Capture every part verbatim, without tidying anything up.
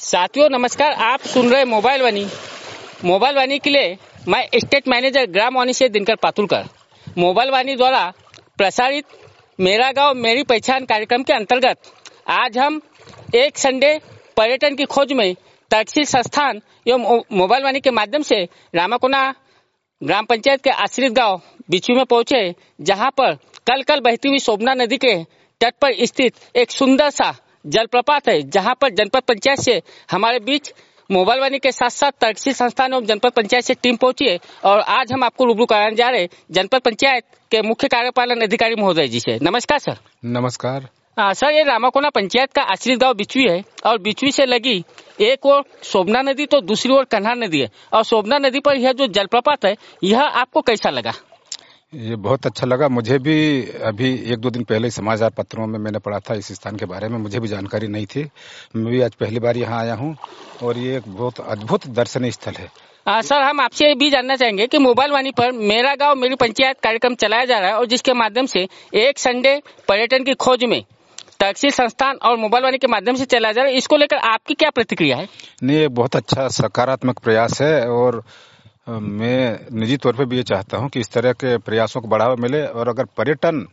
साथियों नमस्कार, आप सुन रहे मोबाइल वाणी। मोबाइल वाणी के लिए मैं स्टेट मैनेजर ग्राम वाणी से दिनकर पातुलकर। मोबाइल वाणी द्वारा प्रसारित मेरा गांव मेरी पहचान कार्यक्रम के अंतर्गत आज हम एक संडे पर्यटन की खोज में तहसील संस्थान एवं मोबाइल वाणी के माध्यम से रामाकोना ग्राम पंचायत के आश्रित गांव बिच्छू में पहुंचे, जहां पर कल कल बहती हुई शोभना नदी के तट पर स्थित एक सुंदर सा जलप्रपात है, जहां पर जनपद पंचायत से हमारे बीच मोबाइल वाणी के साथ साथ तहसील संस्थान एवं जनपद पंचायत से टीम पहुंची है। और आज हम आपको रूबरू कराने जा रहे जनपद पंचायत के मुख्य कार्यपालन अधिकारी महोदय जी से। नमस्कार सर। नमस्कार। आ, सर, ये रामाकोना पंचायत का आश्रित गांव बिच्छू है और बिच्छू से लगी एक ओर शोभना नदी तो दूसरी ओर कन्हार नदी है। और शोभना नदी पर यह जो जलप्रपात है, यह आपको कैसा लगा? ये बहुत अच्छा लगा। मुझे भी अभी एक दो दिन पहले समाचार पत्रों में मैंने पढ़ा था इस स्थान के बारे में, मुझे भी जानकारी नहीं थी। मैं भी आज पहली बार यहाँ आया हूँ और ये एक बहुत अद्भुत दर्शनीय स्थल है। आ, सर, हम आपसे ये भी जानना चाहेंगे कि मोबाइल वाणी पर मेरा गांव मेरी पंचायत कार्यक्रम चलाया जा रहा है और जिसके माध्यम से एक संडे पर्यटन की खोज में तहसील संस्थान और मोबाइल वाणी के माध्यम से चलाया जा रहा है, इसको लेकर आपकी क्या प्रतिक्रिया है? नहीं, ये बहुत अच्छा सकारात्मक प्रयास है और मैं निजी तौर पे भी ये चाहता हूं कि इस तरह के प्रयासों को बढ़ावा मिले। और अगर पर्यटन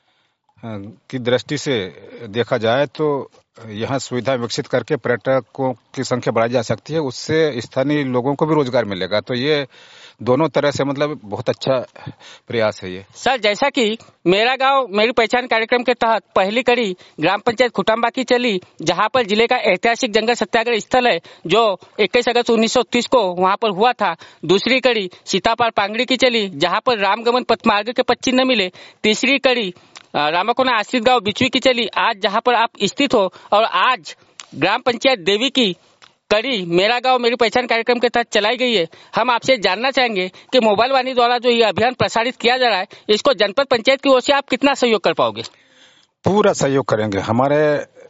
की दृष्टि से देखा जाए तो यहाँ सुविधा विकसित करके पर्यटकों की संख्या बढ़ाई जा सकती है, उससे स्थानीय लोगों को भी रोजगार मिलेगा। तो ये दोनों तरह से मतलब बहुत अच्छा प्रयास है ये। सर, जैसा कि मेरा गांव मेरी पहचान कार्यक्रम के तहत पहली कड़ी ग्राम पंचायत खुटाम्बा की चली, जहां पर जिले का ऐतिहासिक जंगल सत्याग्रह स्थल है जो इक्कीस अगस्त उन्नीस सौ तीस को वहां पर हुआ था। दूसरी कड़ी सीतापार पांगड़ी की चली, जहां पर रामगमन पथ मार्ग के पद चिन्ह मिले। तीसरी कड़ी रामाकोना आश्रित गांव बिच्छू की चली, आज जहां पर आप स्थित हो। और आज ग्राम पंचायत देवी की कड़ी मेरा गांव मेरी पहचान कार्यक्रम के तहत चलाई गई है। हम आपसे जानना चाहेंगे कि मोबाइल वाणी द्वारा जो ये अभियान प्रसारित किया जा रहा है, इसको जनपद पंचायत की ओर से आप कितना सहयोग कर पाओगे? पूरा सहयोग करेंगे। हमारे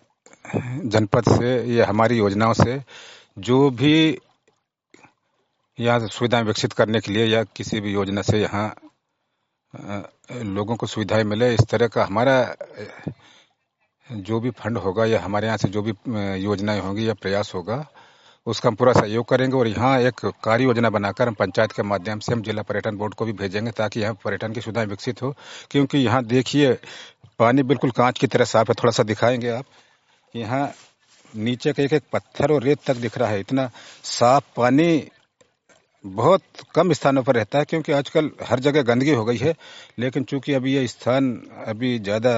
जनपद से या हमारी योजनाओं से जो भी यहाँ सुविधाएं विकसित करने के लिए या किसी भी योजना से यहाँ लोगों को सुविधाएं मिले, इस तरह का हमारा जो भी फंड होगा या हमारे यहाँ से जो भी योजनाएं होंगी या प्रयास होगा, उसका हम पूरा सहयोग करेंगे। और यहाँ एक कार्य योजना बनाकर हम पंचायत के माध्यम से हम जिला पर्यटन बोर्ड को भी भेजेंगे ताकि यहाँ पर्यटन की सुविधाएं विकसित हो। क्योंकि यहाँ देखिए पानी बिल्कुल कांच की तरह साफ है। थोड़ा सा दिखाएंगे आप, यहाँ नीचे का एक एक पत्थर और रेत तक दिख रहा है। इतना साफ पानी बहुत कम स्थानों पर रहता है, क्योंकि आजकल हर जगह गंदगी हो गई है। लेकिन चूंकि अभी ये स्थान अभी ज्यादा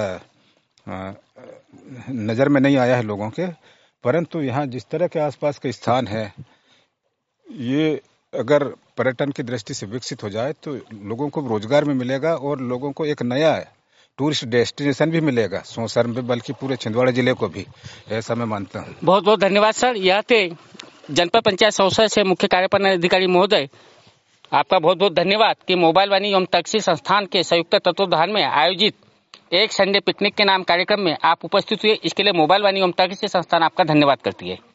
नजर में नहीं आया है लोगों के, परंतु यहाँ जिस तरह के आसपास के स्थान है, ये अगर पर्यटन की दृष्टि से विकसित हो जाए तो लोगों को रोजगार में मिलेगा और लोगों को एक नया टूरिस्ट डेस्टिनेशन भी मिलेगा सोनसर में, बल्कि पूरे छिंदवाड़ा जिले को भी, ऐसा मैं मानता हूँ। बहुत बहुत धन्यवाद सर। यह थे जनपद पंचायत सोनसर से मुख्य कार्यपालन अधिकारी महोदय। आपका बहुत बहुत धन्यवाद कि मोबाइल वाणी एवं तहसील संस्थान के संयुक्त तत्वावधान में आयोजित एक संडे पिकनिक के नाम कार्यक्रम में आप उपस्थित हुए। इसके लिए मोबाइल वाणी एवं तहसील संस्थान आपका धन्यवाद करती है।